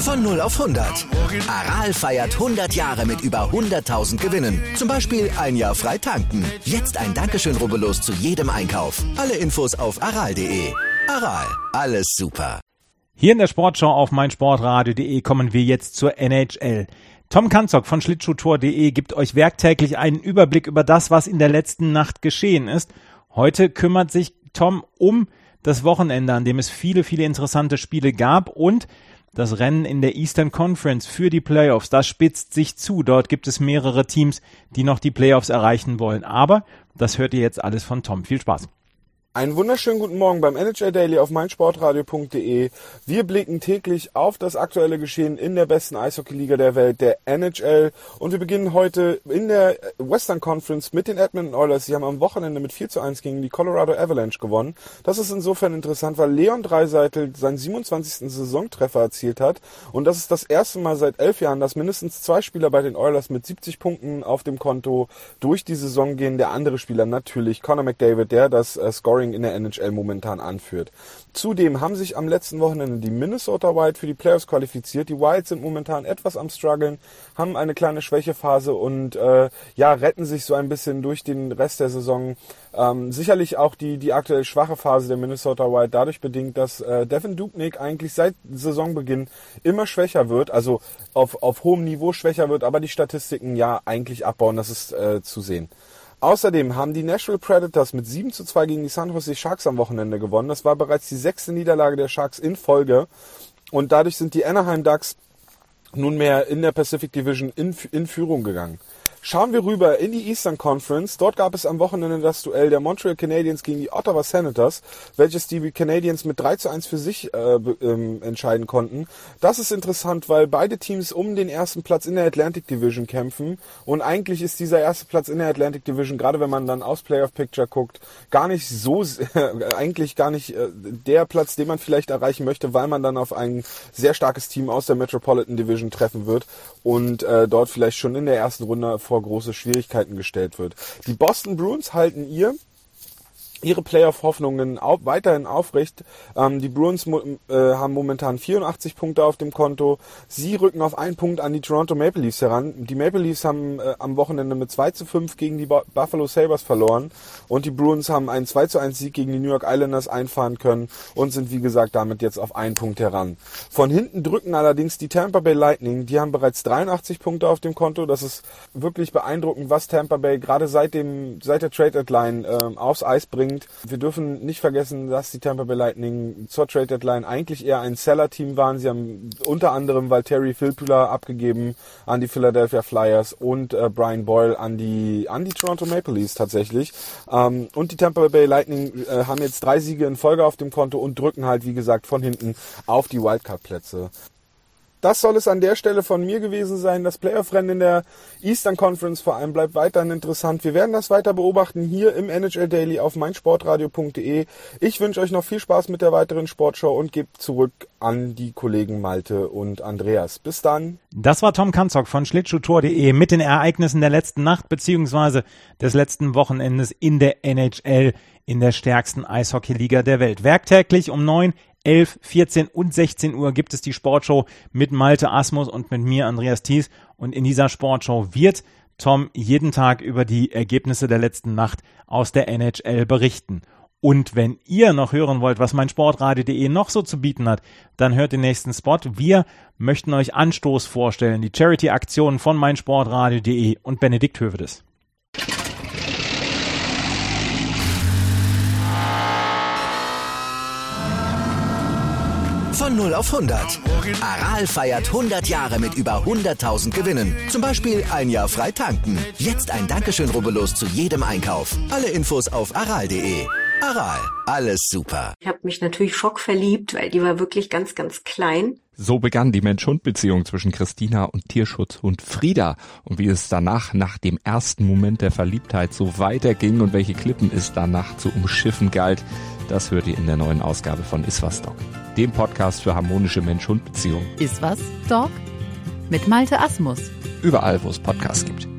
Von 0 auf 100. Aral feiert 100 Jahre mit über 100.000 Gewinnen. Zum Beispiel ein Jahr frei tanken. Jetzt ein Dankeschön, rubbellos zu jedem Einkauf. Alle Infos auf aral.de. Aral, alles super. Hier in der Sportschau auf meinsportradio.de kommen wir jetzt zur NHL. Tom Kanzok von Schlittschuhtour.de gibt euch werktäglich einen Überblick über das, was in der letzten Nacht geschehen ist. Heute kümmert sich Tom um das Wochenende, an dem es viele, viele interessante Spiele gab, und das Rennen in der Eastern Conference für die Playoffs, das spitzt sich zu. Dort gibt es mehrere Teams, die noch die Playoffs erreichen wollen. Aber das hört ihr jetzt alles von Tom. Viel Spaß. Einen wunderschönen guten Morgen beim NHL Daily auf meinsportradio.de. Wir blicken täglich auf das aktuelle Geschehen in der besten Eishockeyliga der Welt, der NHL. Und wir beginnen heute in der Western Conference mit den Edmonton Oilers. Sie haben am Wochenende mit 4:1 gegen die Colorado Avalanche gewonnen. Das ist insofern interessant, weil Leon Draisaitl seinen 27. Saisontreffer erzielt hat. Und das ist das erste Mal seit 11 Jahren, dass mindestens 2 Spieler bei den Oilers mit 70 Punkten auf dem Konto durch die Saison gehen. Der andere Spieler natürlich Connor McDavid, der das Scoring in der NHL momentan anführt. Zudem haben sich am letzten Wochenende die Minnesota Wild für die Playoffs qualifiziert. Die Wild sind momentan etwas am struggeln, haben eine kleine Schwächephase und retten sich so ein bisschen durch den Rest der Saison. Sicherlich auch die aktuell schwache Phase der Minnesota Wild dadurch bedingt, dass Devin Dubnyk eigentlich seit Saisonbeginn immer schwächer wird, also auf hohem Niveau schwächer wird, aber die Statistiken ja eigentlich abbauen, das ist zu sehen. Außerdem haben die Nashville Predators mit 7:2 gegen die San Jose Sharks am Wochenende gewonnen. Das war bereits die 6. Niederlage der Sharks in Folge. Und dadurch sind die Anaheim Ducks nunmehr in der Pacific Division in Führung gegangen. Schauen wir rüber in die Eastern Conference. Dort gab es am Wochenende das Duell der Montreal Canadiens gegen die Ottawa Senators, welches die Canadiens mit 3:1 für sich entscheiden konnten. Das ist interessant, weil beide Teams um den ersten Platz in der Atlantic Division kämpfen. Und eigentlich ist dieser erste Platz in der Atlantic Division, gerade wenn man dann aufs Playoff Picture guckt, gar nicht so, eigentlich gar nicht der Platz, den man vielleicht erreichen möchte, weil man dann auf ein sehr starkes Team aus der Metropolitan Division treffen wird und dort vielleicht schon in der ersten Runde vor große Schwierigkeiten gestellt wird. Die Boston Bruins halten ihre Playoff-Hoffnungen weiterhin aufrecht. Die Bruins haben momentan 84 Punkte auf dem Konto. Sie rücken auf 1 Punkt an die Toronto Maple Leafs heran. Die Maple Leafs haben am Wochenende mit 2:5 gegen die Buffalo Sabres verloren. Und die Bruins haben einen 2:1 Sieg gegen die New York Islanders einfahren können und sind, wie gesagt, damit jetzt auf 1 Punkt heran. Von hinten drücken allerdings die Tampa Bay Lightning. Die haben bereits 83 Punkte auf dem Konto. Das ist wirklich beeindruckend, was Tampa Bay gerade seit der Trade-Deadline aufs Eis bringt. Wir dürfen nicht vergessen, dass die Tampa Bay Lightning zur Trade Deadline eigentlich eher ein Seller-Team waren. Sie haben unter anderem Valtteri Filppula abgegeben an die Philadelphia Flyers und Brian Boyle an die Toronto Maple Leafs tatsächlich. Und die Tampa Bay Lightning haben jetzt 3 Siege in Folge auf dem Konto und drücken halt, wie gesagt, von hinten auf die Wildcard-Plätze. Das soll es an der Stelle von mir gewesen sein. Das Playoff-Rennen in der Eastern Conference vor allem bleibt weiterhin interessant. Wir werden das weiter beobachten hier im NHL Daily auf meinsportradio.de. Ich wünsche euch noch viel Spaß mit der weiteren Sportshow und gebe zurück an die Kollegen Malte und Andreas. Bis dann. Das war Tom Kanzok von Schlittschuhtour.de mit den Ereignissen der letzten Nacht bzw. des letzten Wochenendes in der NHL, in der stärksten Eishockeyliga der Welt. Werktäglich um 9, 11, 14 und 16 Uhr gibt es die Sportshow mit Malte Asmus und mit mir, Andreas Thies. Und in dieser Sportshow wird Tom jeden Tag über die Ergebnisse der letzten Nacht aus der NHL berichten. Und wenn ihr noch hören wollt, was meinsportradio.de noch so zu bieten hat, dann hört den nächsten Spot. Wir möchten euch Anstoß vorstellen, die Charity-Aktion von meinsportradio.de und Benedikt Hövedes. Von 0 auf 100. Aral feiert 100 Jahre mit über 100.000 Gewinnen. Zum Beispiel ein Jahr frei tanken. Jetzt ein Dankeschön, rubbellos zu jedem Einkauf. Alle Infos auf aral.de. Aral, alles super. Ich habe mich natürlich schockverliebt, weil die war wirklich ganz, ganz klein. So begann die Mensch-Hund-Beziehung zwischen Christina und Tierschutzhund Frieda. Und wie es danach, nach dem ersten Moment der Verliebtheit, so weiterging und welche Klippen es danach zu umschiffen galt, das hört ihr in der neuen Ausgabe von Iswas Dog, dem Podcast für harmonische Mensch-Hund-Beziehungen. Iswas Dog? Mit Malte Asmus. Überall, wo es Podcasts gibt.